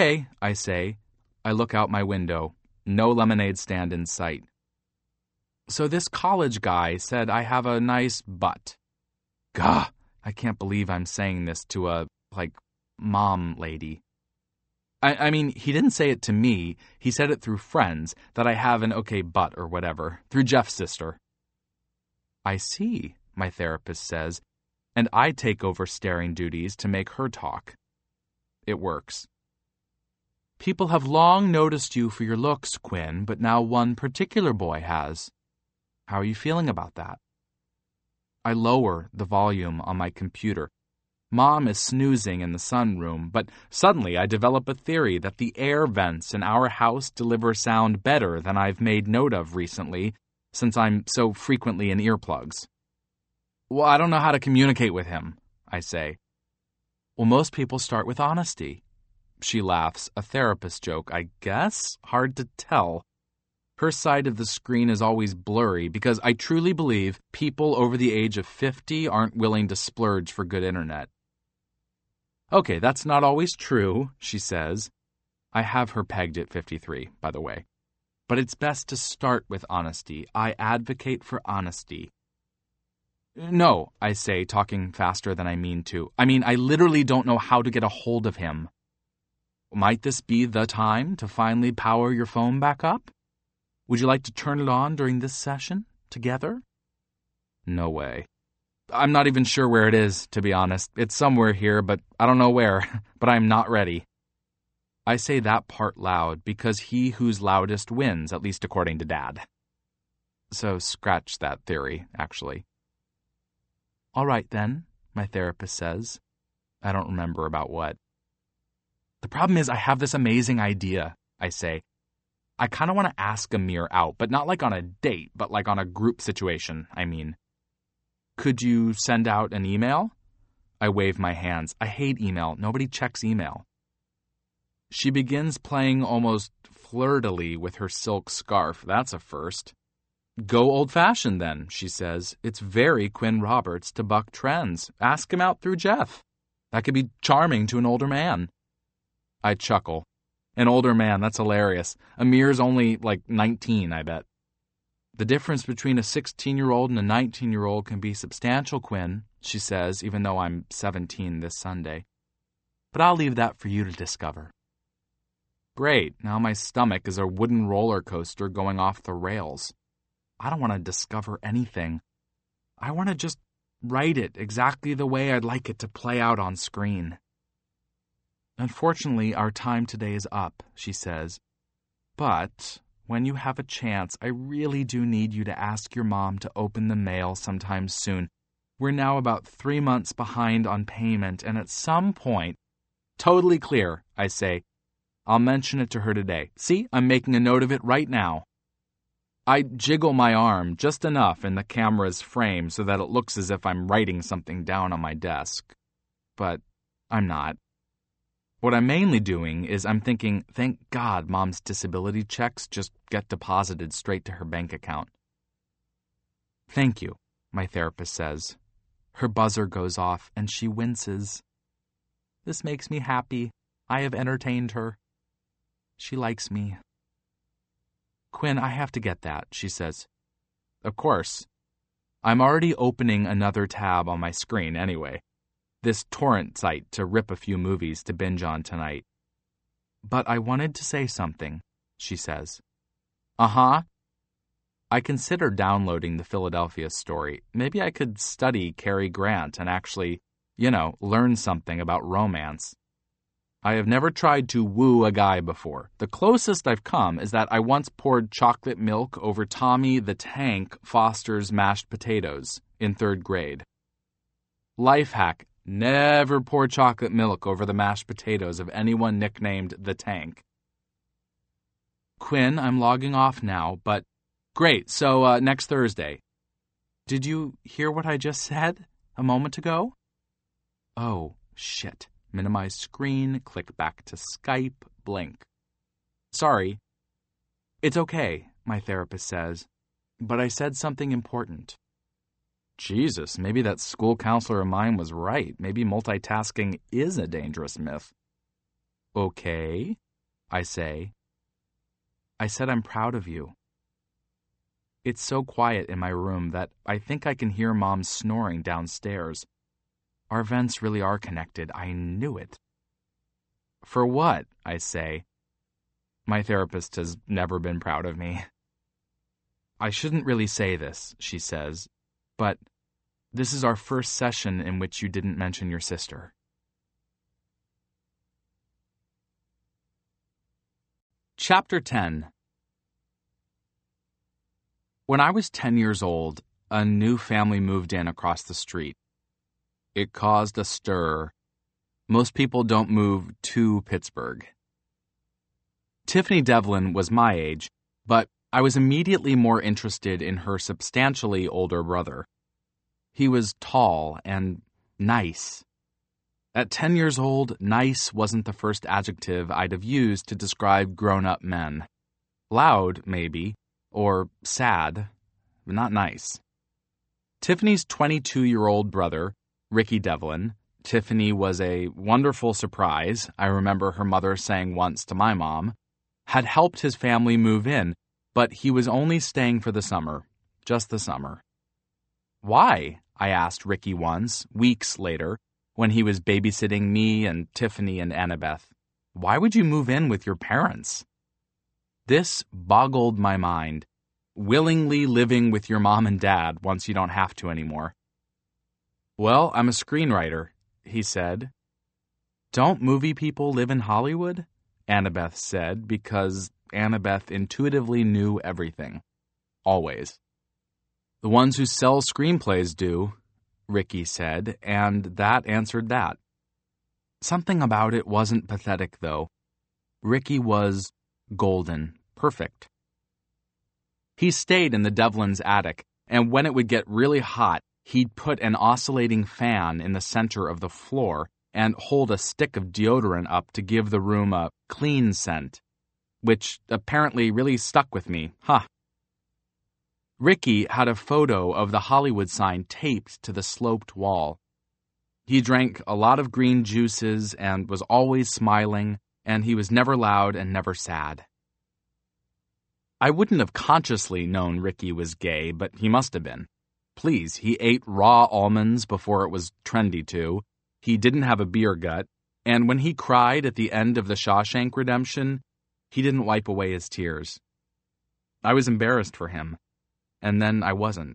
Okay, I say. I look out my window. No lemonade stand in sight. So this college guy said I have a nice butt. Gah, I can't believe I'm saying this to a, mom lady. I mean, he didn't say it to me. He said it through friends, that I have an okay butt or whatever, through Jeff's sister. I see, my therapist says, and I take over staring duties to make her talk. It works. People have long noticed you for your looks, Quinn, but now one particular boy has. How are you feeling about that? I lower the volume on my computer. Mom is snoozing in the sunroom, but suddenly I develop a theory that the air vents in our house deliver sound better than I've made note of recently, since I'm so frequently in earplugs. Well, I don't know how to communicate with him, I say. Well, most people start with honesty. She laughs, a therapist joke, I guess? Hard to tell. Her side of the screen is always blurry because I truly believe people over the age of 50 aren't willing to splurge for good internet. Okay, that's not always true, she says. I have her pegged at 53, by the way. But it's best to start with honesty. I advocate for honesty. No, I say, talking faster than I mean to. I mean, I literally don't know how to get a hold of him. Might this be the time to finally power your phone back up? Would you like to turn it on during this session, together? No way. I'm not even sure where it is, to be honest. It's somewhere here, but I don't know where. But I'm not ready. I say that part loud because he who's loudest wins, at least according to Dad. So scratch that theory, actually. All right, then, my therapist says. I don't remember about what. The problem is I have this amazing idea, I say. I kind of want to ask Amir out, but not like on a date, but like on a group situation, I mean. Could you send out an email? I wave my hands. I hate email. Nobody checks email. She begins playing almost flirtily with her silk scarf. That's a first. Go old-fashioned then, she says. It's very Quinn Roberts to buck trends. Ask him out through Jeff. That could be charming to an older man. I chuckle. An older man, that's hilarious. Amir's only 19, I bet. The difference between a 16-year-old and a 19-year-old can be substantial, Quinn, she says, even though I'm 17 this Sunday. But I'll leave that for you to discover. Great, now my stomach is a wooden roller coaster going off the rails. I don't want to discover anything. I want to just write it exactly the way I'd like it to play out on screen. Unfortunately, our time today is up, she says. But when you have a chance, I really do need you to ask your mom to open the mail sometime soon. We're now about 3 months behind on payment, and at some point... Totally clear, I say. I'll mention it to her today. See, I'm making a note of it right now. I jiggle my arm just enough in the camera's frame so that it looks as if I'm writing something down on my desk. But I'm not. What I'm mainly doing is I'm thinking, thank God Mom's disability checks just get deposited straight to her bank account. Thank you, my therapist says. Her buzzer goes off and she winces. This makes me happy. I have entertained her. She likes me. Quinn, I have to get that, she says. Of course. I'm already opening another tab on my screen anyway. This torrent site to rip a few movies to binge on tonight. But I wanted to say something, she says. Uh-huh. I considered downloading the Philadelphia story. Maybe I could study Cary Grant and actually, learn something about romance. I have never tried to woo a guy before. The closest I've come is that I once poured chocolate milk over Tommy the Tank Foster's mashed potatoes in 3rd grade. Life hack. Never pour chocolate milk over the mashed potatoes of anyone nicknamed the Tank. Quinn, I'm logging off now, but great, so next Thursday. Did you hear what I just said a moment ago? Oh, shit. Minimize screen, click back to Skype, blink. Sorry. It's okay, my therapist says, but I said something important. Jesus, maybe that school counselor of mine was right. Maybe multitasking is a dangerous myth. Okay, I say. I said I'm proud of you. It's so quiet in my room that I think I can hear Mom snoring downstairs. Our vents really are connected. I knew it. For what? I say. My therapist has never been proud of me. I shouldn't really say this, she says, but this is our first session in which you didn't mention your sister. Chapter 10. When I was 10 years old, a new family moved in across the street. It caused a stir. Most people don't move to Pittsburgh. Tiffany Devlin was my age, but I was immediately more interested in her substantially older brother. He was tall and nice. At 10 years old, nice wasn't the first adjective I'd have used to describe grown-up men. Loud, maybe, or sad, but not nice. Tiffany's 22-year-old brother, Ricky Devlin. Tiffany was a wonderful surprise, I remember her mother saying once to my mom, had helped his family move in, but he was only staying for the summer, just the summer. Why? I asked Ricky once, weeks later, when he was babysitting me and Tiffany and Annabeth. Why would you move in with your parents? This boggled my mind. Willingly living with your mom and dad once you don't have to anymore. Well, I'm a screenwriter, he said. Don't movie people live in Hollywood? Annabeth said, because Annabeth intuitively knew everything. Always. The ones who sell screenplays do, Ricky said, and that answered that. Something about it wasn't pathetic, though. Ricky was golden, perfect. He stayed in the Devlin's attic, and when it would get really hot, he'd put an oscillating fan in the center of the floor and hold a stick of deodorant up to give the room a clean scent, which apparently really stuck with me, Ricky had a photo of the Hollywood sign taped to the sloped wall. He drank a lot of green juices and was always smiling, and he was never loud and never sad. I wouldn't have consciously known Ricky was gay, but he must have been. Please, he ate raw almonds before it was trendy to. He didn't have a beer gut, and when he cried at the end of The Shawshank Redemption, he didn't wipe away his tears. I was embarrassed for him, and then I wasn't.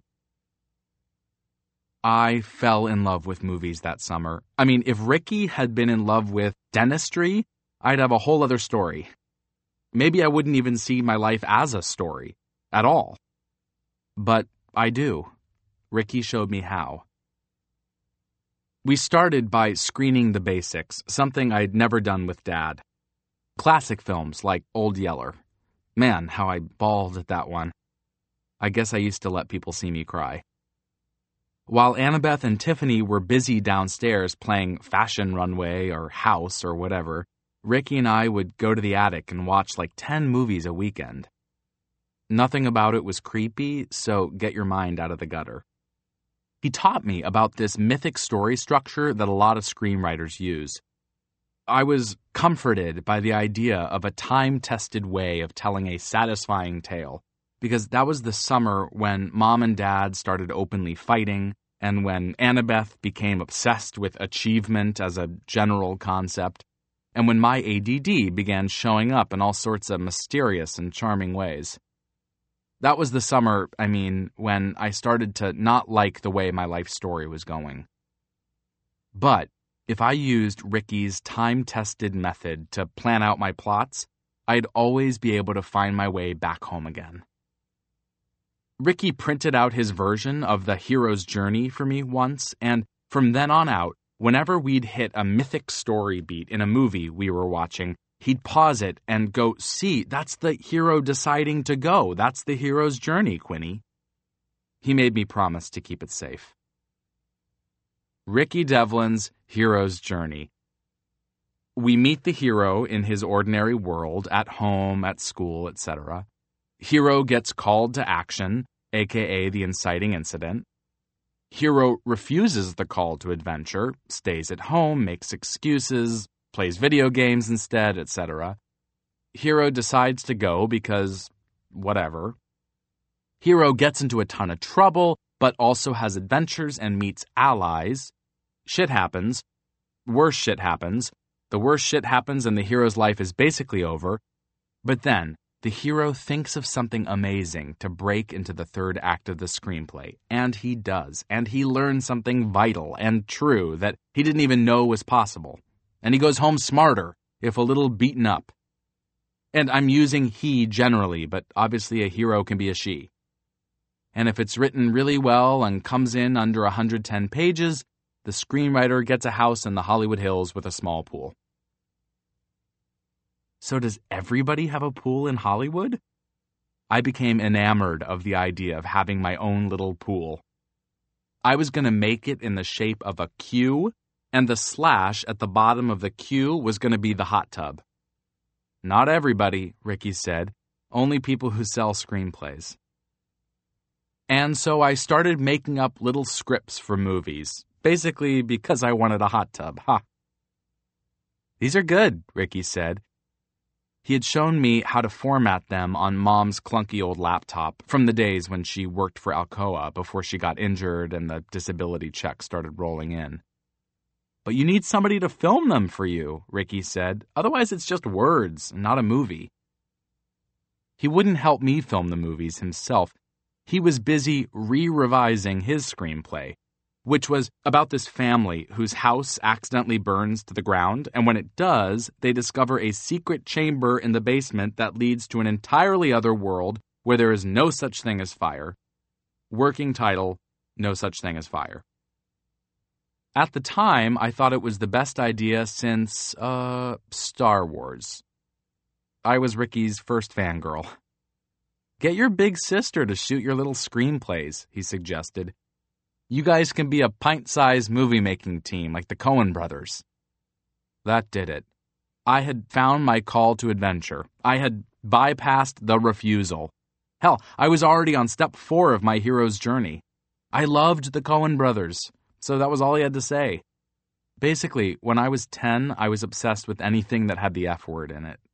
I fell in love with movies that summer. I mean, if Ricky had been in love with dentistry, I'd have a whole other story. Maybe I wouldn't even see my life as a story, at all. But I do. Ricky showed me how. We started by screening the basics, something I'd never done with Dad. Classic films like Old Yeller. Man, how I bawled at that one. I guess I used to let people see me cry. While Annabeth and Tiffany were busy downstairs playing Fashion Runway or House or whatever, Ricky and I would go to the attic and watch like 10 movies a weekend. Nothing about it was creepy, so get your mind out of the gutter. He taught me about this mythic story structure that a lot of screenwriters use. I was comforted by the idea of a time-tested way of telling a satisfying tale, because that was the summer when Mom and Dad started openly fighting, and when Annabeth became obsessed with achievement as a general concept, and when my ADD began showing up in all sorts of mysterious and charming ways. That was the summer, when I started to not like the way my life story was going. But if I used Ricky's time-tested method to plan out my plots, I'd always be able to find my way back home again. Ricky printed out his version of the hero's journey for me once, and from then on out, whenever we'd hit a mythic story beat in a movie we were watching, he'd pause it and go, "See, that's the hero deciding to go. That's the hero's journey, Quinny." He made me promise to keep it safe. Ricky Devlin's hero's journey. We meet the hero in his ordinary world, at home, at school, etc. Hero gets called to action, aka the inciting incident. Hero refuses the call to adventure, stays at home, makes excuses, plays video games instead, etc. Hero decides to go because whatever. Hero gets into a ton of trouble, but also has adventures and meets allies. Shit happens. Worse shit happens. The worst shit happens and the hero's life is basically over. But then, the hero thinks of something amazing to break into the third act of the screenplay. And he does. And he learns something vital and true that he didn't even know was possible. And he goes home smarter, if a little beaten up. And I'm using he generally, but obviously a hero can be a she. And if it's written really well and comes in under 110 pages, the screenwriter gets a house in the Hollywood Hills with a small pool. So does everybody have a pool in Hollywood? I became enamored of the idea of having my own little pool. I was going to make it in the shape of a Q, and the slash at the bottom of the Q was going to be the hot tub. Not everybody, Ricky said, only people who sell screenplays. And so I started making up little scripts for movies, basically because I wanted a hot tub. Ha! These are good, Ricky said. He had shown me how to format them on Mom's clunky old laptop from the days when she worked for Alcoa before she got injured and the disability check started rolling in. But you need somebody to film them for you, Ricky said. Otherwise it's just words, not a movie. He wouldn't help me film the movies himself. He was busy re-revising his screenplay, which was about this family whose house accidentally burns to the ground, and when it does, they discover a secret chamber in the basement that leads to an entirely other world where there is no such thing as fire. Working title, No Such Thing as Fire. At the time, I thought it was the best idea since, Star Wars. I was Ricky's first fangirl. Get your big sister to shoot your little screenplays, he suggested. You guys can be a pint-sized movie-making team like the Coen brothers. That did it. I had found my call to adventure. I had bypassed the refusal. Hell, I was already on step 4 of my hero's journey. I loved the Coen brothers, so that was all he had to say. Basically, when I was 10, I was obsessed with anything that had the F word in it.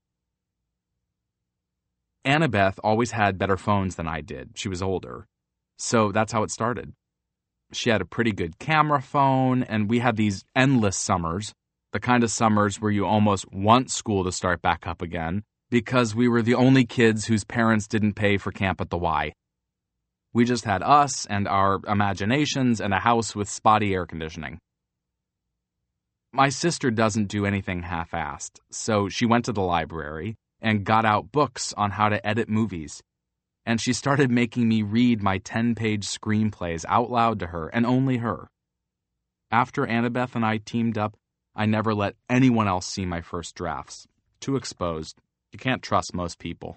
Annabeth always had better phones than I did. She was older. So that's how it started. She had a pretty good camera phone, and we had these endless summers, the kind of summers where you almost want school to start back up again, because we were the only kids whose parents didn't pay for camp at the Y. We just had us and our imaginations and a house with spotty air conditioning. My sister doesn't do anything half-assed, so she went to the library and got out books on how to edit movies. And she started making me read my 10-page screenplays out loud to her, and only her. After Annabeth and I teamed up, I never let anyone else see my first drafts. Too exposed. You can't trust most people.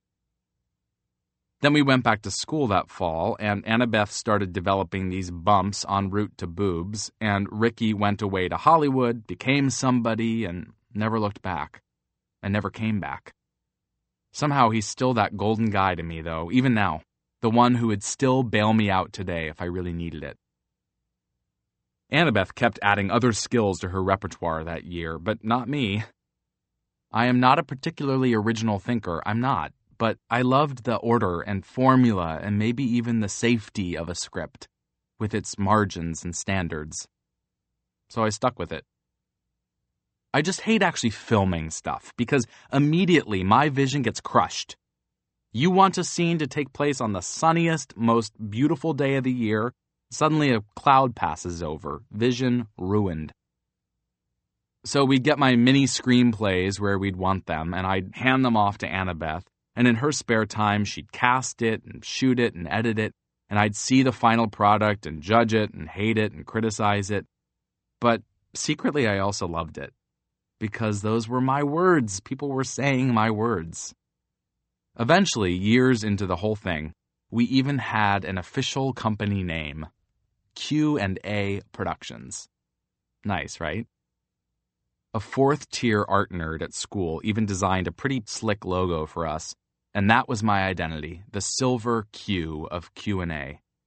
Then we went back to school that fall, and Annabeth started developing these bumps en route to boobs, and Ricky went away to Hollywood, became somebody, and never looked back. And never came back. Somehow he's still that golden guy to me, though, even now. The one who would still bail me out today if I really needed it. Annabeth kept adding other skills to her repertoire that year, but not me. I am not a particularly original thinker, I'm not, but I loved the order and formula and maybe even the safety of a script, with its margins and standards. So I stuck with it. I just hate actually filming stuff, because immediately my vision gets crushed. You want a scene to take place on the sunniest, most beautiful day of the year, suddenly a cloud passes over, vision ruined. So we'd get my mini screenplays where we'd want them, and I'd hand them off to Annabeth, and in her spare time she'd cast it and shoot it and edit it, and I'd see the final product and judge it and hate it and criticize it. But secretly I also loved it. Because those were my words. People were saying my words. Eventually, years into the whole thing, we even had an official company name. Q&A Productions. Nice, right? A fourth-tier art nerd at school even designed a pretty slick logo for us, and that was my identity, the silver Q of Q&A.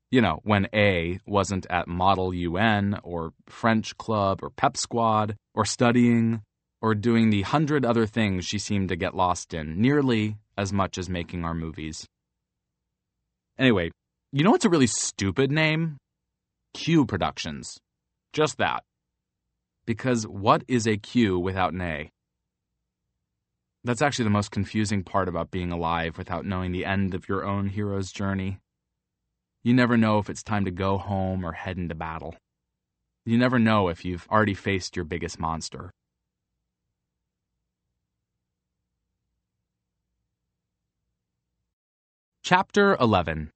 You know, when A wasn't at Model UN or French Club or Pep Squad or studying or doing the 100 other things she seemed to get lost in, nearly as much as making our movies. Anyway, you know what's a really stupid name? Q Productions. Just that. Because what is a Q without an A? That's actually the most confusing part about being alive without knowing the end of your own hero's journey. You never know if it's time to go home or head into battle. You never know if you've already faced your biggest monster. Chapter 11.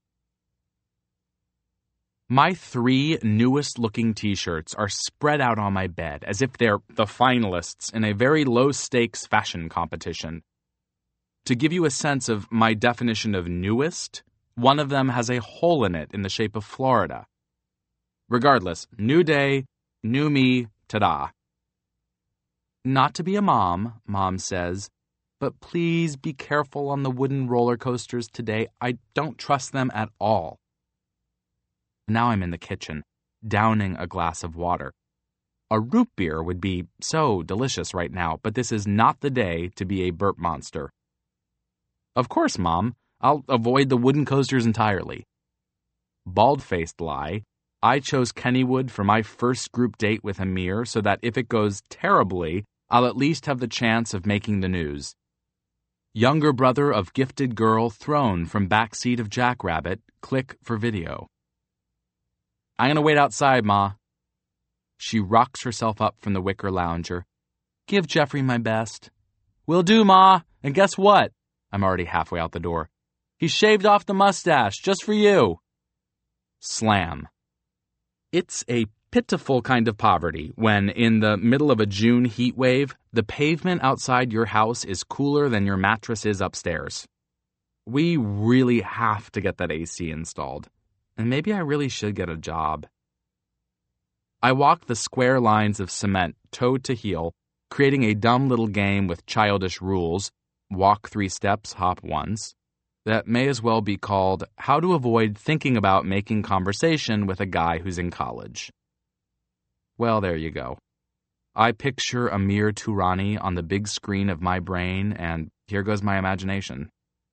My 3 newest-looking t-shirts are spread out on my bed as if they're the finalists in a very low-stakes fashion competition. To give you a sense of my definition of newest, one of them has a hole in it in the shape of Florida. Regardless, new day, new me, ta-da. Not to be a mom, Mom says, but please be careful on the wooden roller coasters today. I don't trust them at all. Now I'm in the kitchen, downing a glass of water. A root beer would be so delicious right now, but this is not the day to be a burp monster. Of course, Mom, I'll avoid the wooden coasters entirely. Bald-faced lie, I chose Kennywood for my first group date with Amir so that if it goes terribly, I'll at least have the chance of making the news. Younger brother of gifted girl thrown from backseat of Jackrabbit, click for video. I'm gonna wait outside, Ma. She rocks herself up from the wicker lounger. Give Jeffrey my best. Will do, Ma. And guess what? I'm already halfway out the door. He shaved off the mustache just for you. Slam. It's a pitiful kind of poverty when, in the middle of a June heat wave, the pavement outside your house is cooler than your mattress is upstairs. We really have to get that AC installed. And maybe I really should get a job. I walk the square lines of cement toe to heel, creating a dumb little game with childish rules, walk 3 steps, hop once, that may as well be called How to Avoid Thinking About Making Conversation with a Guy Who's in College. Well, there you go. I picture Amir Tourani on the big screen of my brain, and here goes my imagination.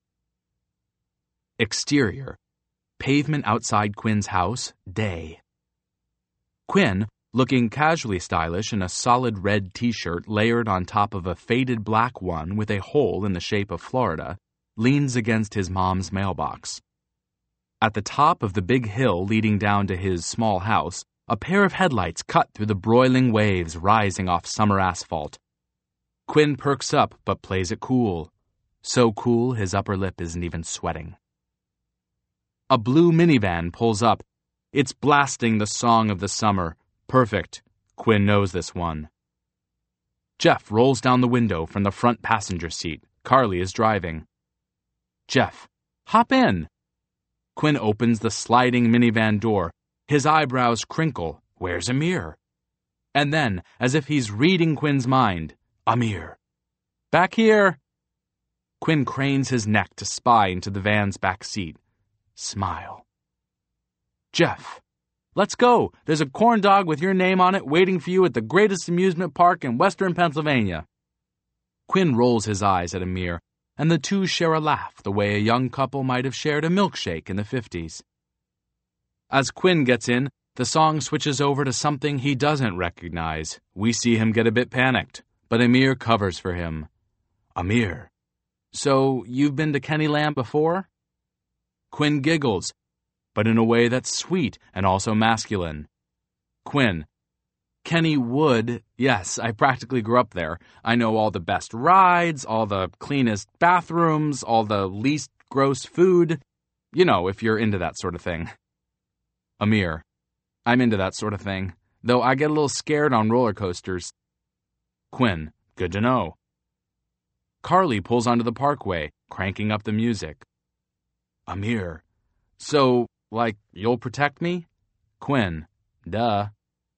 Exterior. Pavement outside Quinn's house, day. Quinn, looking casually stylish in a solid red t-shirt layered on top of a faded black one with a hole in the shape of Florida, leans against his mom's mailbox. At the top of the big hill leading down to his small house, a pair of headlights cut through the broiling waves rising off summer asphalt. Quinn perks up but plays it cool. So cool his upper lip isn't even sweating. A blue minivan pulls up. It's blasting the song of the summer. Perfect. Quinn knows this one. Jeff rolls down the window from the front passenger seat. Carly is driving. Jeff, hop in. Quinn opens the sliding minivan door. His eyebrows crinkle. Where's Amir? And then, as if he's reading Quinn's mind, Amir. Back here. Quinn cranes his neck to spy into the van's back seat. Smile. Jeff, let's go. There's a corn dog with your name on it waiting for you at the greatest amusement park in western Pennsylvania. Quinn rolls his eyes at Amir, and the two share a laugh the way a young couple might have shared a milkshake in the 50s. As Quinn gets in, the song switches over to something he doesn't recognize. We see him get a bit panicked, but Amir covers for him. Amir, so you've been to Kennyland before? Quinn giggles, but in a way that's sweet and also masculine. Quinn, Kennywood, yes, I practically grew up there. I know all the best rides, all the cleanest bathrooms, all the least gross food. You know, if you're into that sort of thing. Amir, I'm into that sort of thing, though I get a little scared on roller coasters. Quinn, good to know. Carly pulls onto the parkway, cranking up the music. Amir, so, you'll protect me? Quinn, duh.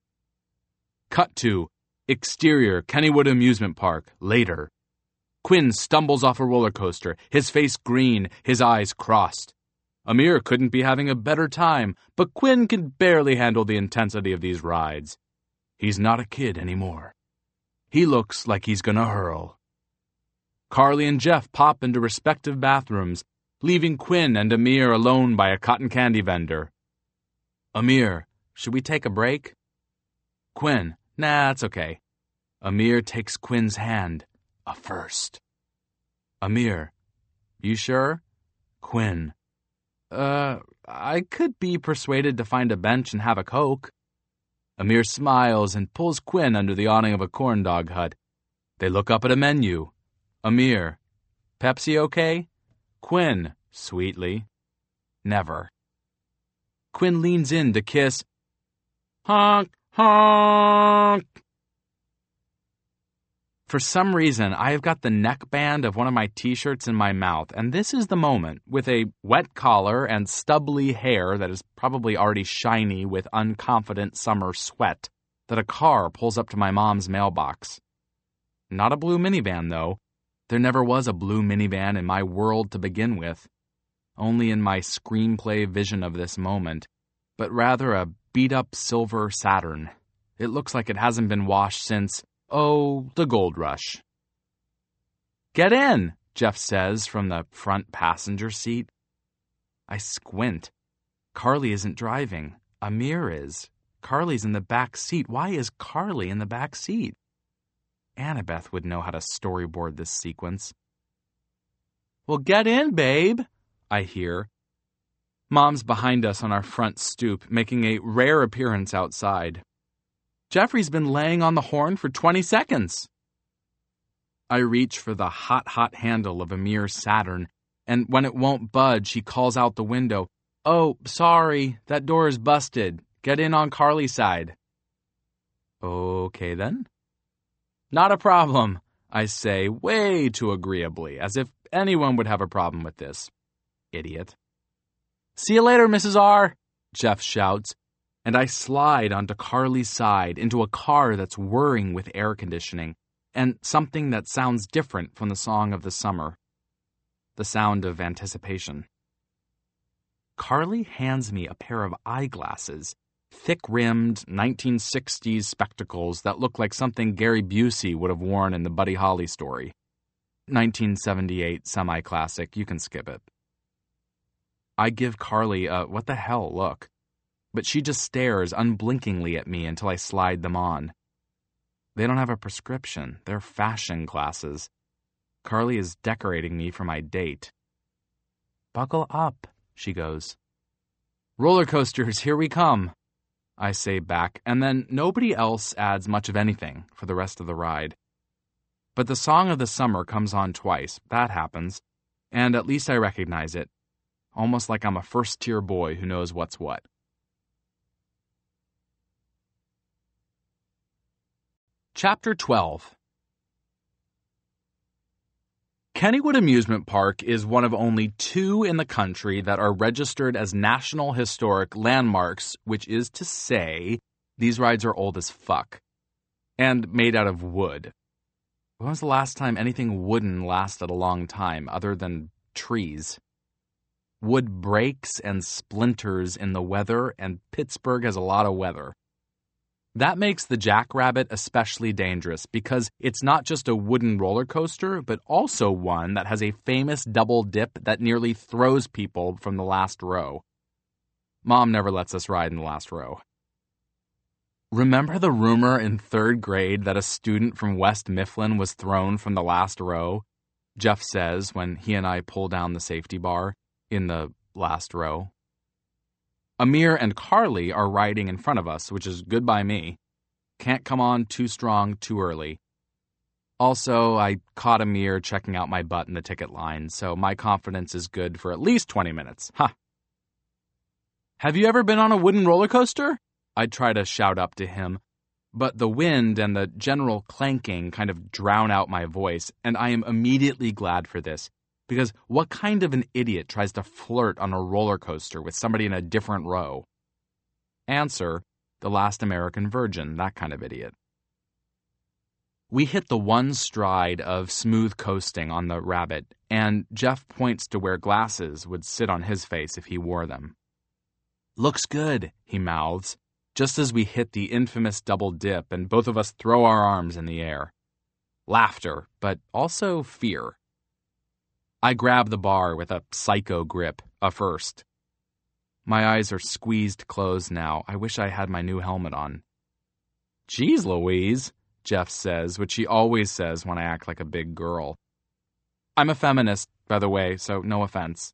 Cut to, exterior Kennywood Amusement Park, later. Quinn stumbles off a roller coaster, his face green, his eyes crossed. Amir couldn't be having a better time, but Quinn can barely handle the intensity of these rides. He's not a kid anymore. He looks like he's gonna hurl. Carly and Jeff pop into respective bathrooms, leaving Quinn and Amir alone by a cotton candy vendor. Amir, should we take a break? Quinn, nah, it's okay. Amir takes Quinn's hand, a first. Amir, you sure? Quinn, I could be persuaded to find a bench and have a Coke. Amir smiles and pulls Quinn under the awning of a corn dog hut. They look up at a menu. Amir, Pepsi okay? Quinn, sweetly, never. Quinn leans in to kiss. Honk, honk. For some reason, I have got the neckband of one of my t-shirts in my mouth, and this is the moment, with a wet collar and stubbly hair that is probably already shiny with unconfident summer sweat, that a car pulls up to my mom's mailbox. Not a blue minivan, though. There never was a blue minivan in my world to begin with. Only in my screenplay vision of this moment, but rather a beat-up silver Saturn. It looks like it hasn't been washed since, the gold rush. Get in, Jeff says from the front passenger seat. I squint. Carly isn't driving. Amir is. Carly's in the back seat. Why is Carly in the back seat? Annabeth would know how to storyboard this sequence. Well, get in, babe, I hear. Mom's behind us on our front stoop, making a rare appearance outside. Jeffrey's been laying on the horn for 20 seconds. I reach for the hot handle of Amir's Saturn, and when it won't budge, he calls out the window, "Oh, sorry, that door is busted. Get in on Carly's side." Okay, then. Not a problem, I say way too agreeably, as if anyone would have a problem with this. Idiot. See you later, Mrs. R, Jeff shouts, and I slide onto Carly's side into a car that's whirring with air conditioning, and something that sounds different from the song of the summer. The sound of anticipation. Carly hands me a pair of eyeglasses, thick-rimmed 1960s spectacles that look like something Gary Busey would have worn in the Buddy Holly story. 1978 semi-classic, you can skip it. I give Carly a what the hell look, but she just stares unblinkingly at me until I slide them on. They don't have a prescription, they're fashion glasses. Carly is decorating me for my date. Buckle up, she goes. Roller coasters, here we come, I say back, and then nobody else adds much of anything for the rest of the ride. But the song of the summer comes on twice, that happens, and at least I recognize it, almost like I'm a first-tier boy who knows what's what. Chapter 12. Kennywood Amusement Park is one of only 2 in the country that are registered as National Historic Landmarks, which is to say, these rides are old as fuck. And made out of wood. When was the last time anything wooden lasted a long time, other than trees? Wood breaks and splinters in the weather, and Pittsburgh has a lot of weather. That makes the Jackrabbit especially dangerous because it's not just a wooden roller coaster, but also one that has a famous double dip that nearly throws people from the last row. Mom never lets us ride in the last row. Remember the rumor in 3rd grade that a student from West Mifflin was thrown from the last row? Jeff says when he and I pull down the safety bar in the last row. Amir and Carly are riding in front of us, which is good by me. Can't come on too strong too early. Also, I caught Amir checking out my butt in the ticket line, so my confidence is good for at least 20 minutes. Ha! Have you ever been on a wooden roller coaster? I'd try to shout up to him, but the wind and the general clanking kind of drown out my voice, and I am immediately glad for this. Because what kind of an idiot tries to flirt on a roller coaster with somebody in a different row? Answer, the last American virgin, that kind of idiot. We hit the one stride of smooth coasting on the Rabbit, and Jeff points to where glasses would sit on his face if he wore them. "Looks good," he mouths, just as we hit the infamous double dip and both of us throw our arms in the air. Laughter, but also fear. I grab the bar with a psycho grip, a first. My eyes are squeezed closed now. I wish I had my new helmet on. "Geez, Louise," Jeff says, which he always says when I act like a big girl. I'm a feminist, by the way, so no offense.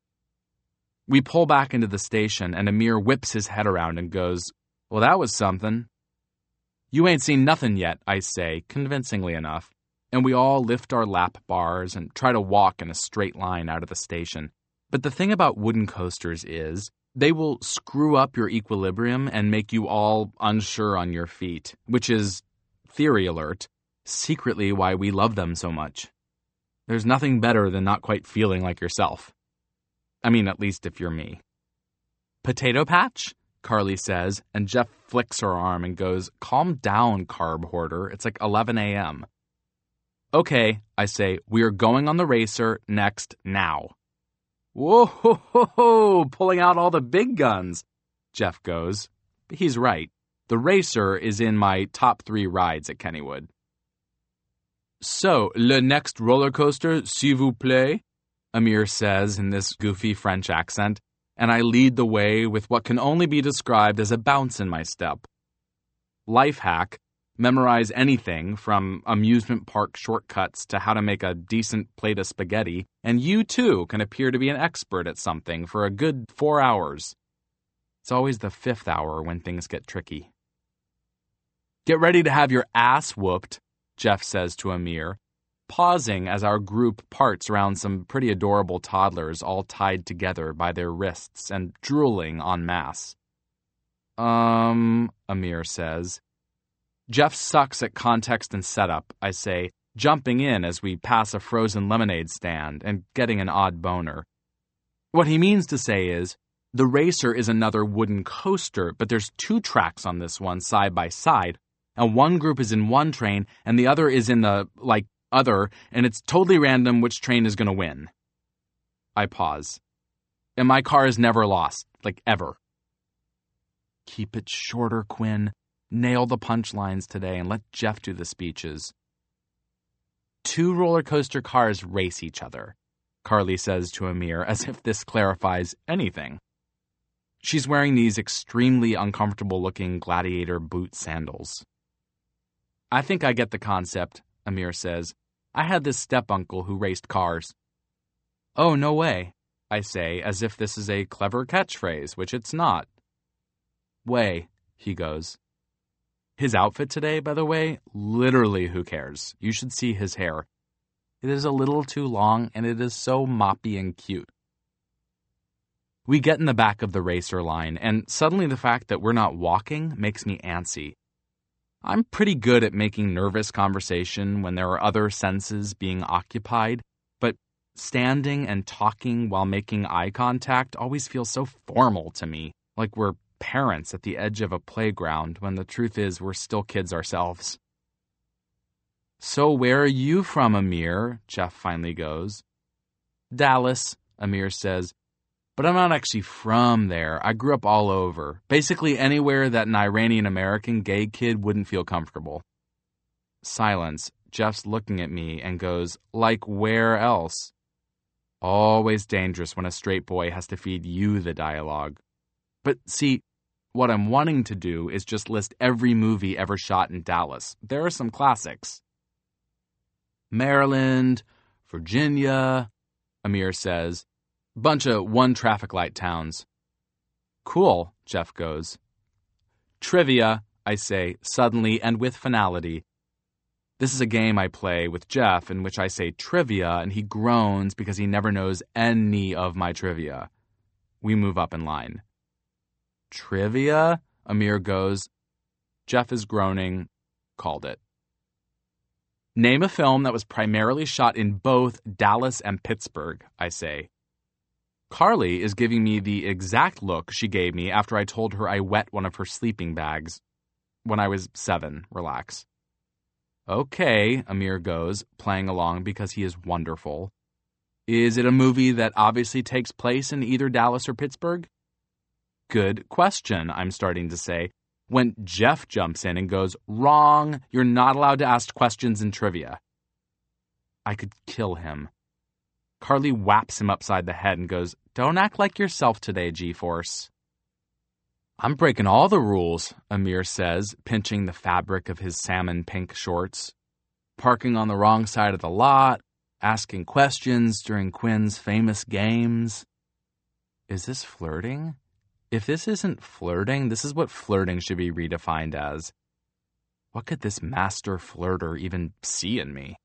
We pull back into the station, and Amir whips his head around and goes, "Well, that was something." "You ain't seen nothing yet," I say, convincingly enough, and we all lift our lap bars and try to walk in a straight line out of the station. But the thing about wooden coasters is, they will screw up your equilibrium and make you all unsure on your feet, which is, theory alert, secretly why we love them so much. There's nothing better than not quite feeling like yourself. I mean, at least if you're me. "Potato patch?" Carly says, and Jeff flicks her arm and goes, "Calm down, carb hoarder. It's like 11 a.m. "Okay," I say, "we are going on the racer next now." "Whoa, ho, ho, ho, pulling out all the big guns," Jeff goes. He's right. The racer is in my top 3 rides at Kennywood. "So, le next roller coaster, s'il vous plaît," Amir says in this goofy French accent, and I lead the way with what can only be described as a bounce in my step. Life hack: memorize anything from amusement park shortcuts to how to make a decent plate of spaghetti, and you too can appear to be an expert at something for a good 4 hours. It's always the 5th hour when things get tricky. "Get ready to have your ass whooped," Jeff says to Amir, pausing as our group parts around some pretty adorable toddlers all tied together by their wrists and drooling en masse. Amir says. Jeff sucks at context and setup, I say, jumping in as we pass a frozen lemonade stand and getting an odd boner. What he means to say is, the racer is another wooden coaster, but there's 2 tracks on this one side by side, and one group is in one train and the other is in the, other, and it's totally random which train is going to win. I pause. And my car is never lost, ever. Keep it shorter, Quinn. Nail the punchlines today and let Jeff do the speeches. 2 roller coaster cars race each other, Carly says to Amir, as if this clarifies anything. She's wearing these extremely uncomfortable-looking gladiator boot sandals. I think I get the concept, Amir says. I had this step-uncle who raced cars. Oh, no way, I say, as if this is a clever catchphrase, which it's not. Way, he goes. His outfit today, by the way, literally who cares? You should see his hair. It is a little too long, and it is so moppy and cute. We get in the back of the racer line, and suddenly the fact that we're not walking makes me antsy. I'm pretty good at making nervous conversation when there are other senses being occupied, but standing and talking while making eye contact always feels so formal to me, like we're parents at the edge of a playground when the truth is we're still kids ourselves. So where are you from, Amir? Jeff finally goes. Dallas, Amir says. But I'm not actually from there. I grew up all over. Basically anywhere that an Iranian-American gay kid wouldn't feel comfortable. Silence. Jeff's looking at me and goes, like where else? Always dangerous when a straight boy has to feed you the dialogue. But see, what I'm wanting to do is just list every movie ever shot in Dallas. There are some classics. Maryland, Virginia, Amir says. Bunch of one traffic light towns. Cool, Jeff goes. Trivia, I say, suddenly and with finality. This is a game I play with Jeff in which I say trivia and he groans because he never knows any of my trivia. We move up in line. Trivia? Amir goes. Jeff is groaning. Called it. Name a film that was primarily shot in both Dallas and Pittsburgh, I say. Carly is giving me the exact look she gave me after I told her I wet one of her sleeping bags. When I was 7, relax. Okay, Amir goes, playing along because he is wonderful. Is it a movie that obviously takes place in either Dallas or Pittsburgh? Good question, I'm starting to say, when Jeff jumps in and goes, wrong, you're not allowed to ask questions in trivia. I could kill him. Carly whaps him upside the head and goes, don't act like yourself today, G-Force. I'm breaking all the rules, Amir says, pinching the fabric of his salmon pink shorts. Parking on the wrong side of the lot, asking questions during Quinn's famous games. Is this flirting? If this isn't flirting, this is what flirting should be redefined as. What could this master flirter even see in me?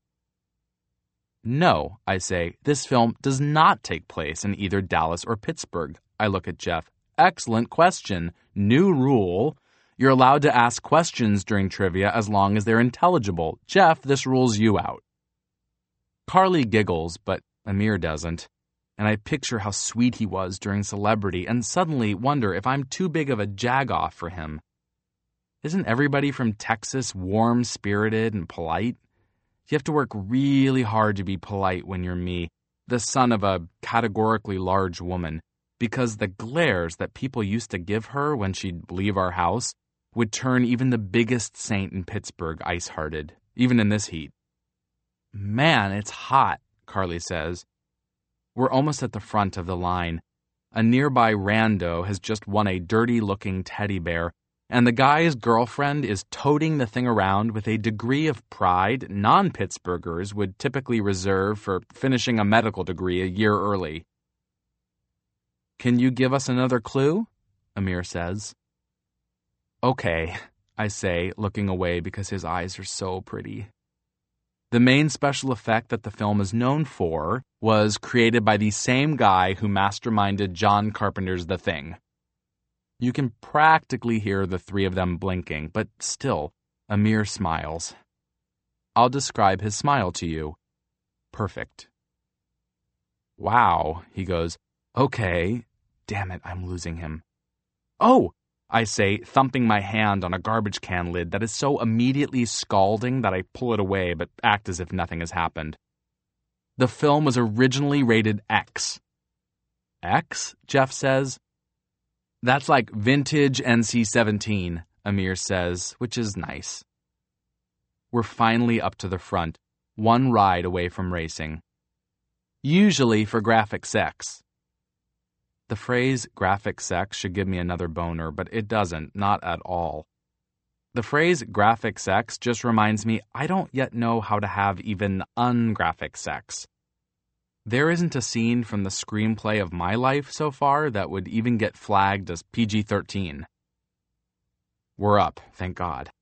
No, I say, this film does not take place in either Dallas or Pittsburgh. I look at Jeff. Excellent question. New rule. You're allowed to ask questions during trivia as long as they're intelligible. Jeff, this rules you out. Carly giggles, but Amir doesn't. And I picture how sweet he was during Celebrity and suddenly wonder if I'm too big of a jagoff for him. Isn't everybody from Texas warm-spirited and polite? You have to work really hard to be polite when you're me, the son of a categorically large woman, because the glares that people used to give her when she'd leave our house would turn even the biggest saint in Pittsburgh ice-hearted, even in this heat. Man, it's hot, Carly says. We're almost at the front of the line. A nearby rando has just won a dirty-looking teddy bear, and the guy's girlfriend is toting the thing around with a degree of pride non-Pittsburghers would typically reserve for finishing a medical degree a year early. Can you give us another clue? Amir says. Okay, I say, looking away because his eyes are so pretty. The main special effect that the film is known for was created by the same guy who masterminded John Carpenter's The Thing. You can practically hear the three of them blinking, but still, Amir smiles. I'll describe his smile to you. Perfect. Wow, he goes. Okay. Damn it, I'm losing him. Oh, I say, thumping my hand on a garbage can lid that is so immediately scalding that I pull it away but act as if nothing has happened. The film was originally rated X. X? Jeff says. That's like vintage NC-17, Amir says, which is nice. We're finally up to the front, one ride away from racing. Usually for graphic sex. The phrase graphic sex should give me another boner, but it doesn't, not at all. The phrase graphic sex just reminds me I don't yet know how to have even ungraphic sex. There isn't a scene from the screenplay of my life so far that would even get flagged as PG-13. We're up, thank God.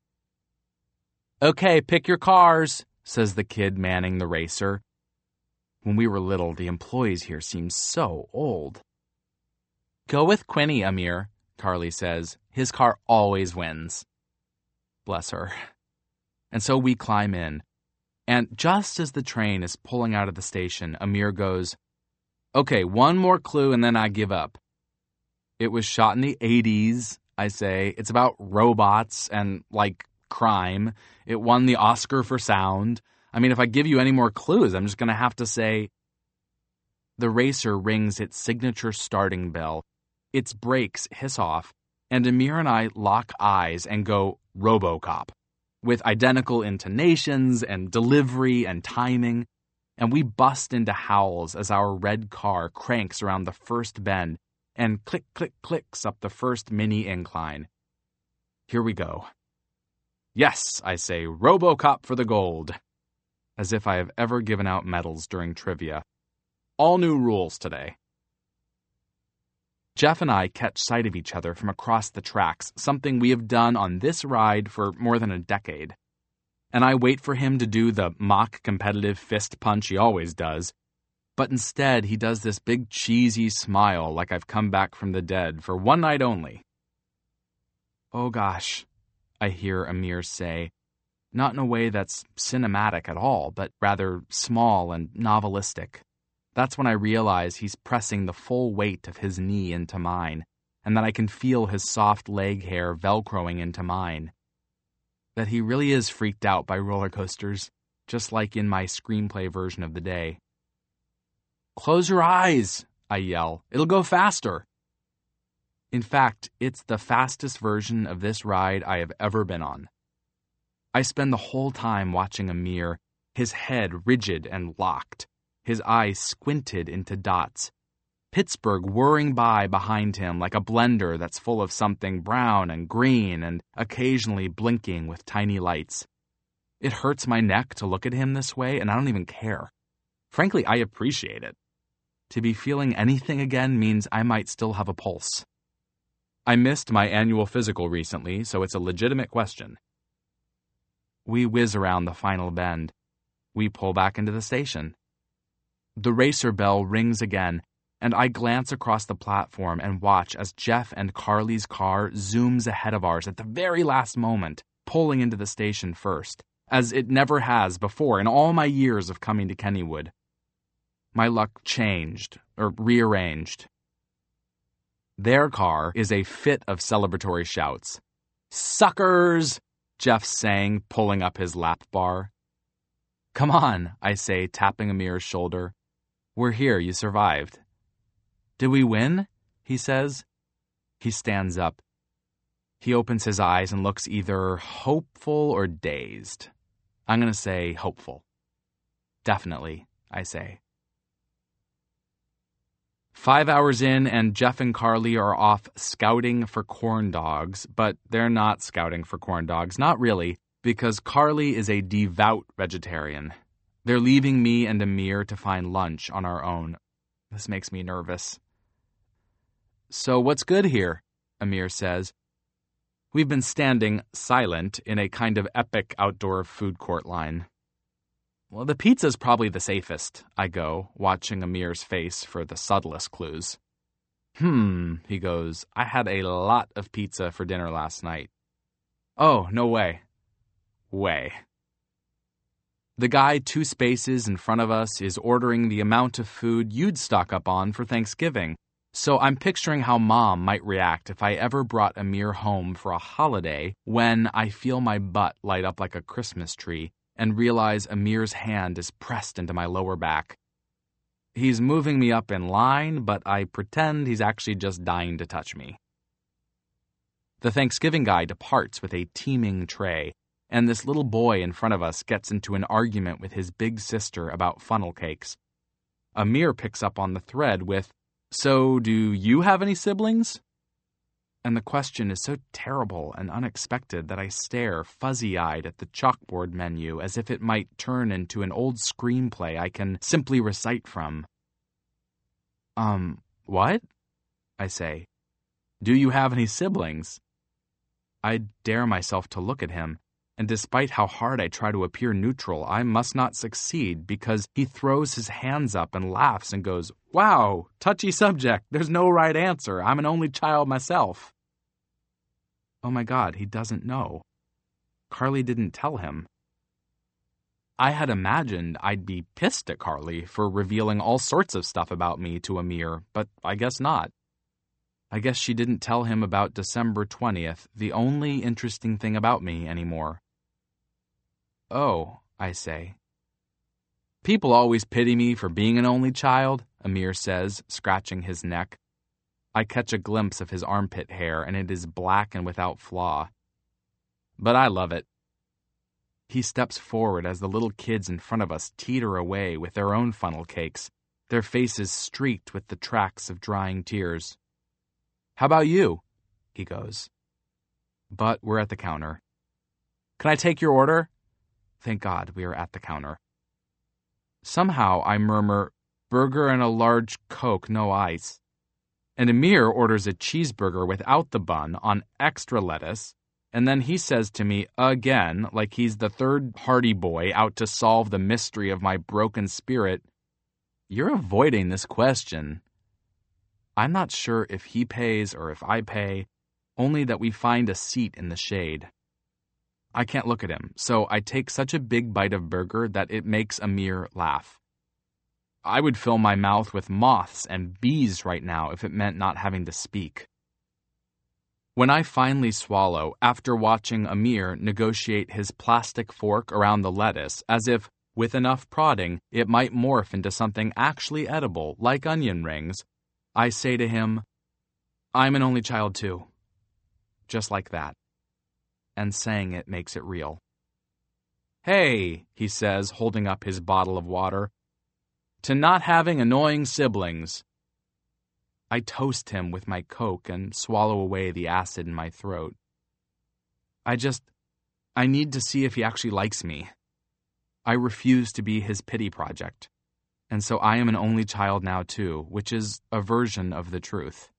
Okay, pick your cars, says the kid manning the racer. When we were little, the employees here seemed so old. Go with Quinny, Amir, Carly says. His car always wins. Bless her. And so we climb in. And just as the train is pulling out of the station, Amir goes, okay, one more clue and then I give up. It was shot in the 80s, I say. It's about robots and, crime. It won the Oscar for sound. I mean, if I give you any more clues, I'm just going to have to say... The racer rings its signature starting bell. Its brakes hiss off, and Amir and I lock eyes and go RoboCop, with identical intonations and delivery and timing, and we bust into howls as our red car cranks around the first bend and click, click, clicks up the first mini incline. Here we go. Yes, I say, RoboCop for the gold. As if I have ever given out medals during trivia. All new rules today. Jeff and I catch sight of each other from across the tracks, something we have done on this ride for more than a decade. And I wait for him to do the mock competitive fist punch he always does, but instead he does this big cheesy smile like I've come back from the dead for one night only. Oh gosh, I hear Amir say, not in a way that's cinematic at all, but rather small and novelistic. That's when I realize he's pressing the full weight of his knee into mine, and that I can feel his soft leg hair velcroing into mine. that he really is freaked out by roller coasters, just like in my screenplay version of the day. "Close your eyes," I yell. "It'll go faster." In fact, it's the fastest version of this ride I have ever been on. I spend the whole time watching Amir, his head rigid and locked, his eyes squinted into dots, Pittsburgh whirring by behind him like a blender that's full of something brown and green and occasionally blinking with tiny lights. It hurts my neck to look at him this way, and I don't even care. Frankly, I appreciate it. To be feeling anything again means I might still have a pulse. I missed my annual physical recently, so it's a legitimate question. We whiz around the final bend. We pull back into the station. The racer bell rings again, and I glance across the platform and watch as Jeff and Carly's car zooms ahead of ours at the very last moment, pulling into the station first, as it never has before in all my years of coming to Kennywood. My luck changed, or rearranged. Their car is a fit of celebratory shouts. "Suckers!" Jeff sang, pulling up his lap bar. "Come on," I say, tapping Amir's shoulder. "We're here, you survived." "Did we win?" he says. He stands up. He opens his eyes and looks either hopeful or dazed. I'm going to say hopeful. "Definitely," I say. 5 hours in, and Jeff and Carly are off scouting for corn dogs, but they're not scouting for corn dogs, not really, because Carly is a devout vegetarian. They're leaving me and Amir to find lunch on our own. This makes me nervous. "So what's good here?" Amir says. We've been standing, silent, in a kind of epic outdoor food court line. "Well, the pizza's probably the safest," I go, watching Amir's face for the subtlest clues. He goes, "I had a lot of pizza for dinner last night." "Oh, no way." Way. The guy 2 spaces in front of us is ordering the amount of food you'd stock up on for Thanksgiving, so I'm picturing how Mom might react if I ever brought Amir home for a holiday when I feel my butt light up like a Christmas tree and realize Amir's hand is pressed into my lower back. He's moving me up in line, but I pretend he's actually just dying to touch me. The Thanksgiving guy departs with a teeming tray, and this little boy in front of us gets into an argument with his big sister about funnel cakes. Amir picks up on the thread with, "So, do you have any siblings?" And the question is so terrible and unexpected that I stare fuzzy-eyed at the chalkboard menu as if it might turn into an old screenplay I can simply recite from. What?" I say. "Do you have any siblings?" I dare myself to look at him, and despite how hard I try to appear neutral, I must not succeed because he throws his hands up and laughs and goes, "Wow, touchy subject. There's no right answer. I'm an only child myself." Oh my God, he doesn't know. Carly didn't tell him. I had imagined I'd be pissed at Carly for revealing all sorts of stuff about me to Amir, but I guess not. I guess she didn't tell him about December 20th, the only interesting thing about me anymore. "Oh," I say. "People always pity me for being an only child," Amir says, scratching his neck. I catch a glimpse of his armpit hair, and it is black and without flaw. But I love it. He steps forward as the little kids in front of us teeter away with their own funnel cakes, their faces streaked with the tracks of drying tears. "How about you?" he goes. But we're at the counter. "Can I take your order?" Thank God we are at the counter. Somehow I murmur, "Burger and a large Coke, no ice." And Amir orders a cheeseburger without the bun on extra lettuce, and then he says to me again, like he's the third Hardy Boy out to solve the mystery of my broken spirit, "You're avoiding this question." I'm not sure if he pays or if I pay, only that we find a seat in the shade. I can't look at him, so I take such a big bite of burger that it makes Amir laugh. I would fill my mouth with moths and bees right now if it meant not having to speak. When I finally swallow, after watching Amir negotiate his plastic fork around the lettuce, as if, with enough prodding, it might morph into something actually edible, like onion rings, I say to him, "I'm an only child too." Just like that. And saying it makes it real. "Hey," he says, holding up his bottle of water, "to not having annoying siblings." I toast him with my Coke and swallow away the acid in my throat. I need to see if he actually likes me. I refuse to be his pity project. And so I am an only child now too, which is a version of the truth.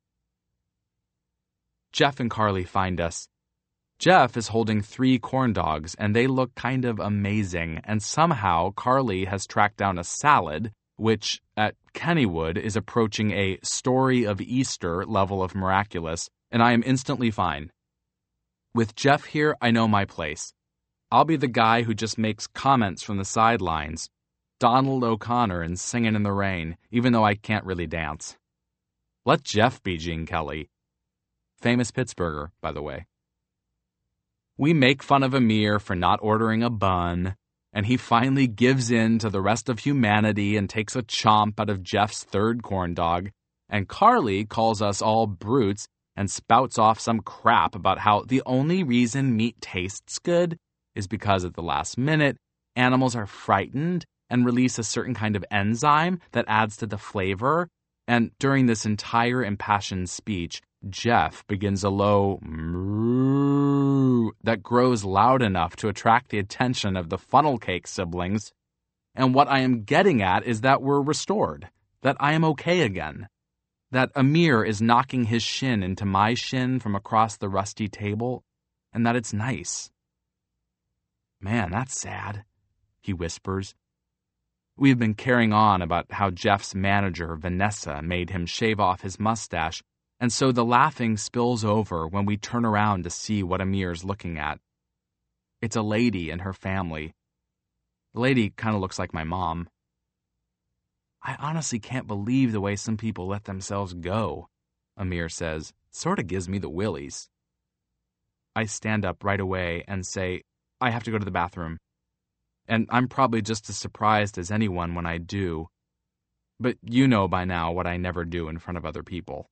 Jeff and Carly find us. Jeff is holding 3 corn dogs, and they look kind of amazing, and somehow Carly has tracked down a salad, which, at Kennywood, is approaching a Story of Easter level of miraculous, and I am instantly fine. With Jeff here, I know my place. I'll be the guy who just makes comments from the sidelines, Donald O'Connor and Singing in the Rain, even though I can't really dance. Let Jeff be Gene Kelly. Famous Pittsburgher, by the way. We make fun of Amir for not ordering a bun, and he finally gives in to the rest of humanity and takes a chomp out of Jeff's 3rd corn dog, and Carly calls us all brutes and spouts off some crap about how the only reason meat tastes good is because at the last minute, animals are frightened and release a certain kind of enzyme that adds to the flavor, and during this entire impassioned speech, Jeff begins a low moo that grows loud enough to attract the attention of the funnel cake siblings. And what I am getting at is that we're restored, that I am okay again, that Amir is knocking his shin into my shin from across the rusty table, and that it's nice. "Man, that's sad," he whispers. We've been carrying on about how Jeff's manager, Vanessa, made him shave off his mustache, and so the laughing spills over when we turn around to see what Amir's looking at. It's a lady and her family. The lady kind of looks like my mom. "I honestly can't believe the way some people let themselves go," Amir says. "Sort of gives me the willies." I stand up right away and say, "I have to go to the bathroom." And I'm probably just as surprised as anyone when I do. But you know by now what I never do in front of other people.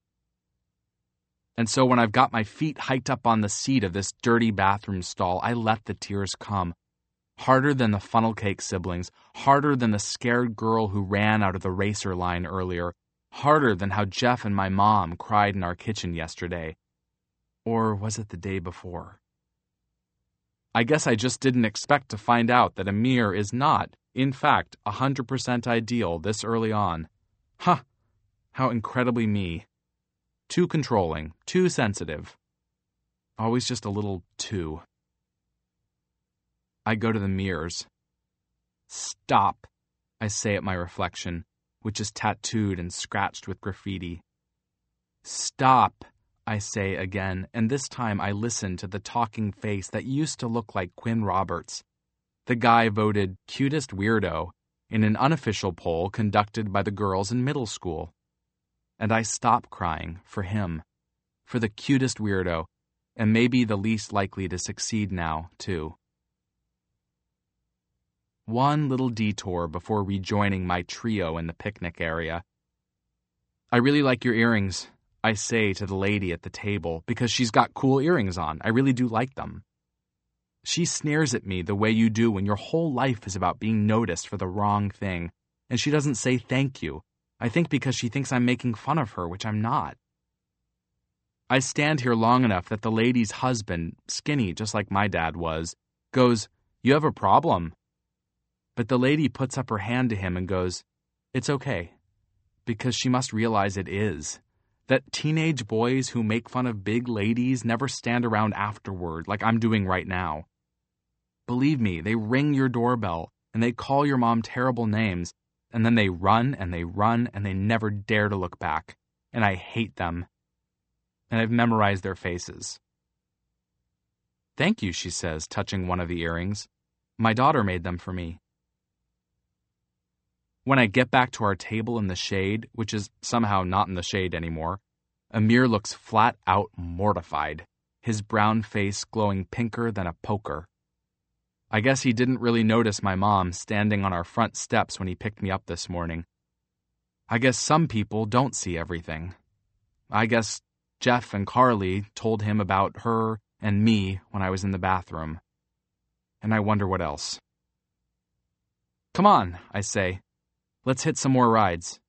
And so when I've got my feet hiked up on the seat of this dirty bathroom stall, I let the tears come. Harder than the funnel cake siblings, harder than the scared girl who ran out of the racer line earlier, harder than how Jeff and my mom cried in our kitchen yesterday. Or was it the day before? I guess I just didn't expect to find out that Amir is not, in fact, 100% ideal this early on. Huh, how incredibly me. Too controlling, too sensitive. Always just a little too. I go to the mirrors. "Stop," I say at my reflection, which is tattooed and scratched with graffiti. "Stop," I say again, and this time I listen to the talking face that used to look like Quinn Roberts. The guy voted cutest weirdo in an unofficial poll conducted by the girls in middle school. And I stop crying for him, for the cutest weirdo, and maybe the least likely to succeed now, too. One little detour before rejoining my trio in the picnic area. "I really like your earrings," I say to the lady at the table, because she's got cool earrings on. I really do like them. She sneers at me the way you do when your whole life is about being noticed for the wrong thing, and she doesn't say thank you. I think because she thinks I'm making fun of her, which I'm not. I stand here long enough that the lady's husband, skinny just like my dad was, goes, "You have a problem." But the lady puts up her hand to him and goes, "It's okay," because she must realize it is. That teenage boys who make fun of big ladies never stand around afterward like I'm doing right now. Believe me, they ring your doorbell and they call your mom terrible names, and then they run and they run and they never dare to look back. And I hate them. And I've memorized their faces. "Thank you," she says, touching one of the earrings. "My daughter made them for me." When I get back to our table in the shade, which is somehow not in the shade anymore, Amir looks flat out mortified, his brown face glowing pinker than a poker. I guess he didn't really notice my mom standing on our front steps when he picked me up this morning. I guess some people don't see everything. I guess Jeff and Carly told him about her and me when I was in the bathroom. And I wonder what else. Come on, I say. Let's hit some more rides.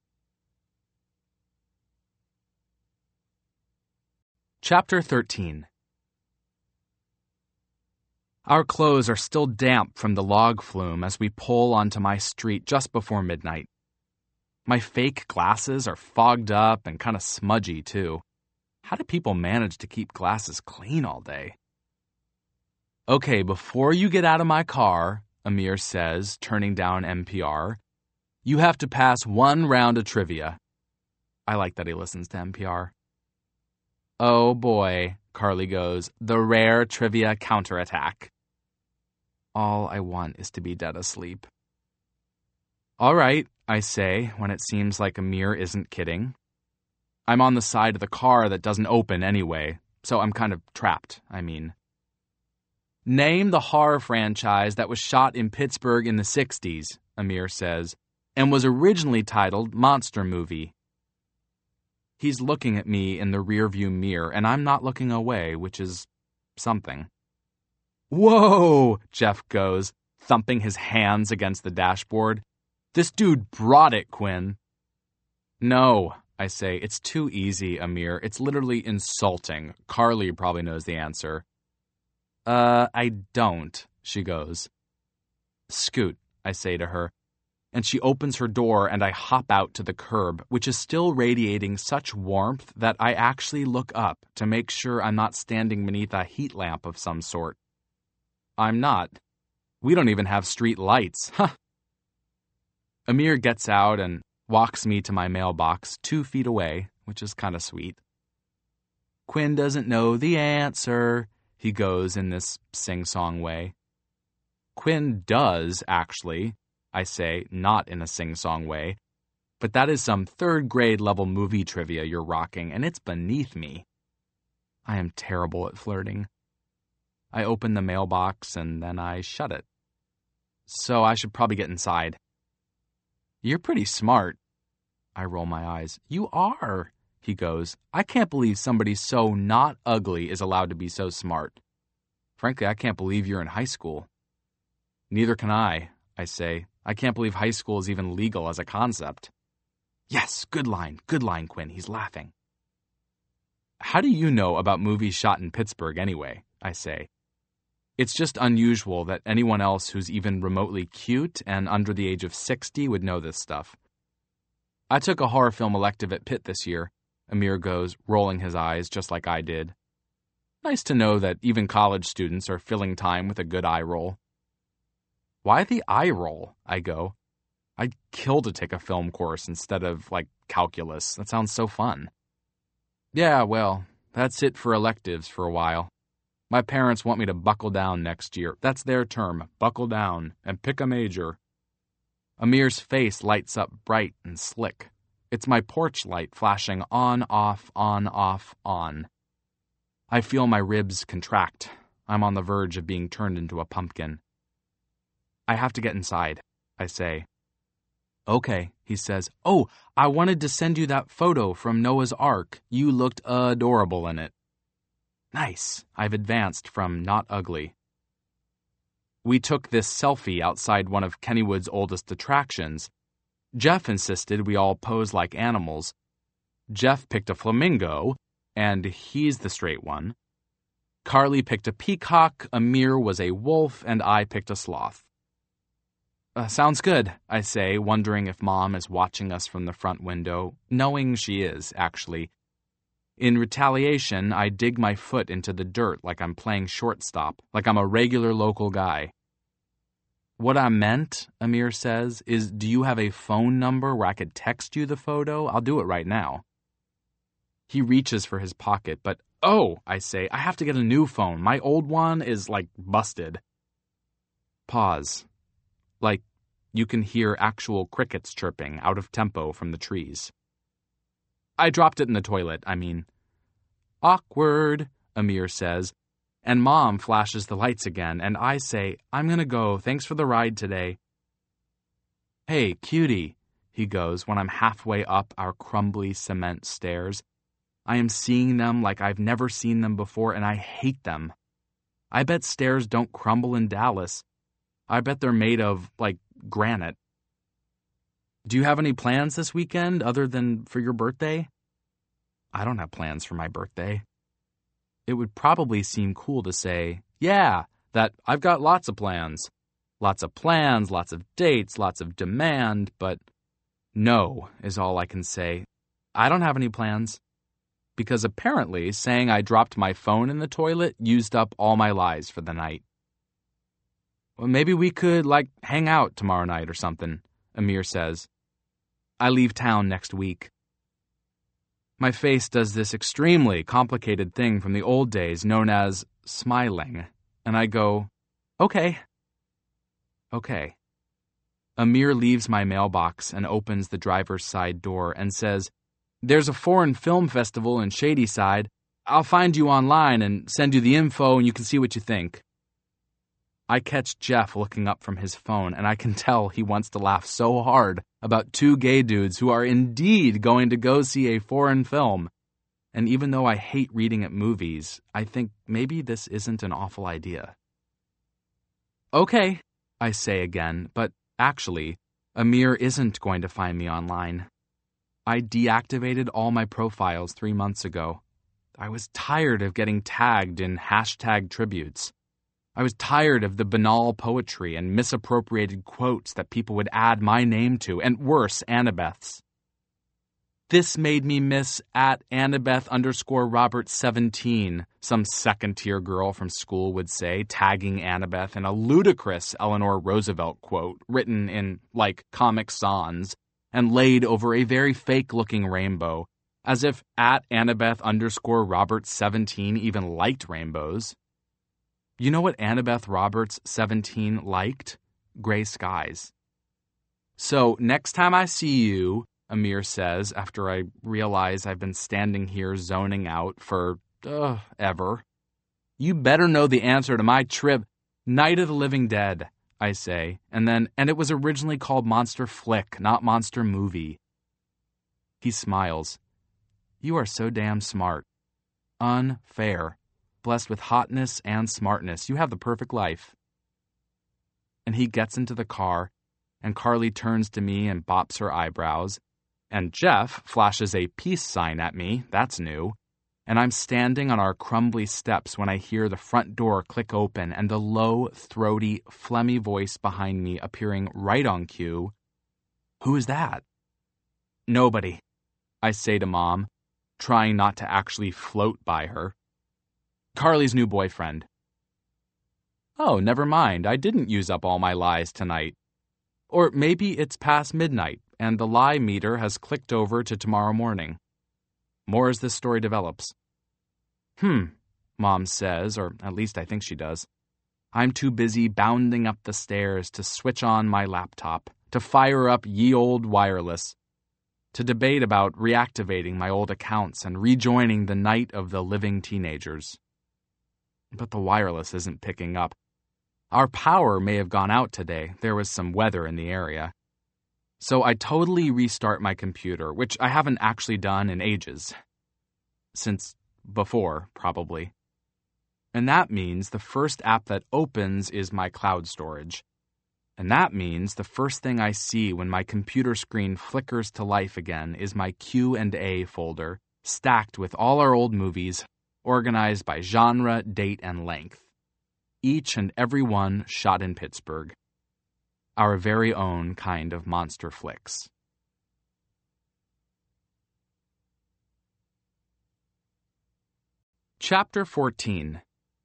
Chapter 13. Our clothes are still damp from the log flume as we pull onto my street just before midnight. My fake glasses are fogged up and kind of smudgy, too. How do people manage to keep glasses clean all day? Okay, before you get out of my car, Amir says, turning down NPR, you have to pass one round of trivia. I like that he listens to NPR. Oh boy, Carly goes, the rare trivia counterattack. All I want is to be dead asleep. All right, I say, when it seems like Amir isn't kidding. I'm on the side of the car that doesn't open anyway, so I'm kind of trapped, Name the horror franchise that was shot in Pittsburgh in the 60s, Amir says, and was originally titled Monster Movie. He's looking at me in the rearview mirror, and I'm not looking away, which is something. Whoa, Jeff goes, thumping his hands against the dashboard. This dude brought it, Quinn. No, I say, it's too easy, Amir. It's literally insulting. Carly probably knows the answer. I don't, she goes. Scoot, I say to her, and she opens her door and I hop out to the curb, which is still radiating such warmth that I actually look up to make sure I'm not standing beneath a heat lamp of some sort. I'm not. We don't even have street lights, huh? Amir gets out and walks me to my mailbox 2 feet away, which is kind of sweet. Quinn doesn't know the answer, he goes in this sing-song way. Quinn does, actually, I say, not in a sing-song way, but that is some 3rd grade level movie trivia you're rocking, and it's beneath me. I am terrible at flirting. I open the mailbox and then I shut it. So I should probably get inside. You're pretty smart. I roll my eyes. You are, he goes. I can't believe somebody so not ugly is allowed to be so smart. Frankly, I can't believe you're in high school. Neither can I say. I can't believe high school is even legal as a concept. Yes, good line, Quinn. He's laughing. How do you know about movies shot in Pittsburgh anyway? I say. It's just unusual that anyone else who's even remotely cute and under the age of 60 would know this stuff. I took a horror film elective at Pitt this year, Amir goes, rolling his eyes just like I did. Nice to know that even college students are filling time with a good eye roll. Why the eye roll? I go. I'd kill to take a film course instead of, calculus. That sounds so fun. Yeah, well, that's it for electives for a while. My parents want me to buckle down next year. That's their term, buckle down, and pick a major. Amir's face lights up bright and slick. It's my porch light flashing on, off, on, off, on. I feel my ribs contract. I'm on the verge of being turned into a pumpkin. I have to get inside, I say. Okay, he says. Oh, I wanted to send you that photo from Noah's Ark. You looked adorable in it. Nice. I've advanced from not ugly. We took this selfie outside one of Kennywood's oldest attractions. Jeff insisted we all pose like animals. Jeff picked a flamingo, and he's the straight one. Carly picked a peacock, Amir was a wolf, and I picked a sloth. Sounds good, I say, wondering if Mom is watching us from the front window, knowing she is, actually. In retaliation, I dig my foot into the dirt like I'm playing shortstop, like I'm a regular local guy. What I meant, Amir says, is do you have a phone number where I could text you the photo? I'll do it right now. He reaches for his pocket, but, I say, I have to get a new phone. My old one is, busted. Pause. You can hear actual crickets chirping out of tempo from the trees. I dropped it in the toilet, I mean. Awkward, Amir says, and Mom flashes the lights again, and I say, I'm gonna go, thanks for the ride today. Hey, cutie, he goes when I'm halfway up our crumbly cement stairs. I am seeing them like I've never seen them before, and I hate them. I bet stairs don't crumble in Dallas. I bet they're made of, granite. Do you have any plans this weekend other than for your birthday? I don't have plans for my birthday. It would probably seem cool to say, yeah, that I've got lots of plans. Lots of plans, lots of dates, lots of demand, but no is all I can say. I don't have any plans. Because apparently saying I dropped my phone in the toilet used up all my lies for the night. Well, maybe we could, hang out tomorrow night or something, Amir says. I leave town next week. My face does this extremely complicated thing from the old days known as smiling, and I go, okay. Okay. Amir leaves my mailbox and opens the driver's side door and says, there's a foreign film festival in Shadyside. I'll find you online and send you the info and you can see what you think. I catch Jeff looking up from his phone, and I can tell he wants to laugh so hard about two gay dudes who are indeed going to go see a foreign film. And even though I hate reading at movies, I think maybe this isn't an awful idea. Okay, I say again, but actually, Amir isn't going to find me online. I deactivated all my profiles 3 months ago. I was tired of getting tagged in hashtag tributes. I was tired of the banal poetry and misappropriated quotes that people would add my name to, and worse, Annabeth's. This made me miss at Annabeth_Robert17, some second-tier girl from school would say, tagging Annabeth in a ludicrous Eleanor Roosevelt quote written in, Comic Sans, and laid over a very fake-looking rainbow, as if at Annabeth_Roberts17 even liked rainbows. You know what Annabeth Roberts 17 liked? Gray skies. So next time I see you, Amir says after I realize I've been standing here zoning out for, ever, you better know the answer to my trip. Night of the Living Dead, I say, and it was originally called Monster Flick, not Monster Movie. He smiles. You are so damn smart. Unfair. Blessed with hotness and smartness. You have the perfect life. And he gets into the car, and Carly turns to me and bops her eyebrows, and Jeff flashes a peace sign at me, that's new, and I'm standing on our crumbly steps when I hear the front door click open and the low, throaty, phlegmy voice behind me appearing right on cue. Who is that? Nobody, I say to Mom, trying not to actually float by her. Carly's new boyfriend. Oh, never mind, I didn't use up all my lies tonight. Or maybe it's past midnight, and the lie meter has clicked over to tomorrow morning. More as this story develops. Mom says, or at least I think she does. I'm too busy bounding up the stairs to switch on my laptop, to fire up ye old wireless, to debate about reactivating my old accounts and rejoining the night of the living teenagers. But the wireless isn't picking up. Our power may have gone out today. There was some weather in the area. So I totally restart my computer, which I haven't actually done in ages. Since before, probably. And that means the first app that opens is my cloud storage. And that means the first thing I see when my computer screen flickers to life again is my Q&A folder, stacked with all our old movies, organized by genre, date, and length. Each and every one shot in Pittsburgh. Our very own kind of monster flicks. Chapter 14.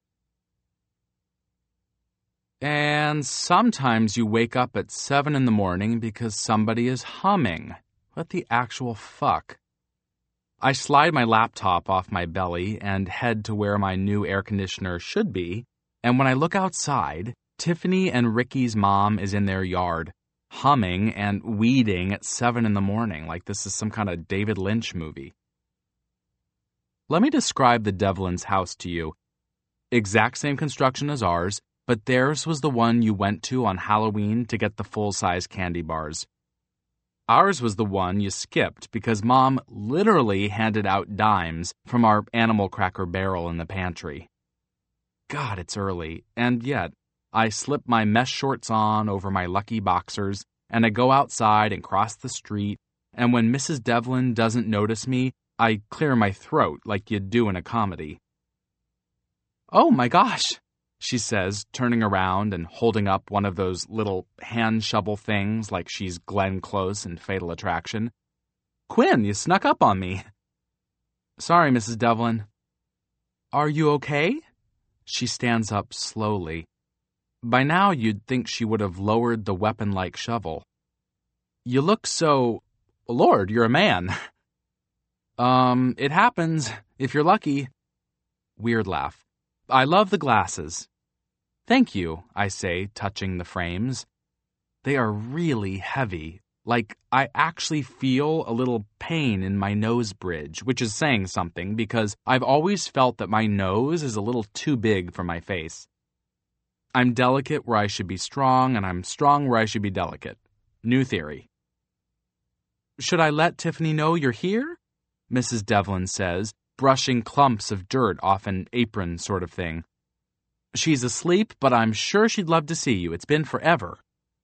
And sometimes you wake up at 7 in the morning because somebody is humming. What the actual fuck? I slide my laptop off my belly and head to where my new air conditioner should be, and when I look outside, Tiffany and Ricky's mom is in their yard, humming and weeding at 7 in the morning like this is some kind of David Lynch movie. Let me describe the Devlin's house to you. Exact same construction as ours, but theirs was the one you went to on Halloween to get the full-size candy bars. Ours was the one you skipped because Mom literally handed out dimes from our animal cracker barrel in the pantry. God, it's early, and yet I slip my mesh shorts on over my lucky boxers, and I go outside and cross the street, and when Mrs. Devlin doesn't notice me, I clear my throat like you'd do in a comedy. "Oh my gosh," she says, turning around and holding up one of those little hand shovel things like she's Glenn Close in Fatal Attraction. "Quinn, you snuck up on me." "Sorry, Mrs. Devlin." "Are you okay?" She stands up slowly. By now you'd think she would have lowered the weapon-like shovel. "You look so... Lord, you're a man." It happens, if you're lucky." Weird laugh. "I love the glasses." "Thank you," I say, touching the frames. They are really heavy. Like, I actually feel a little pain in my nose bridge, which is saying something because I've always felt that my nose is a little too big for my face. I'm delicate where I should be strong, and I'm strong where I should be delicate. New theory. "Should I let Tiffany know you're here?" Mrs. Devlin says, brushing clumps of dirt off an apron sort of thing. "She's asleep, but I'm sure she'd love to see you. It's been forever."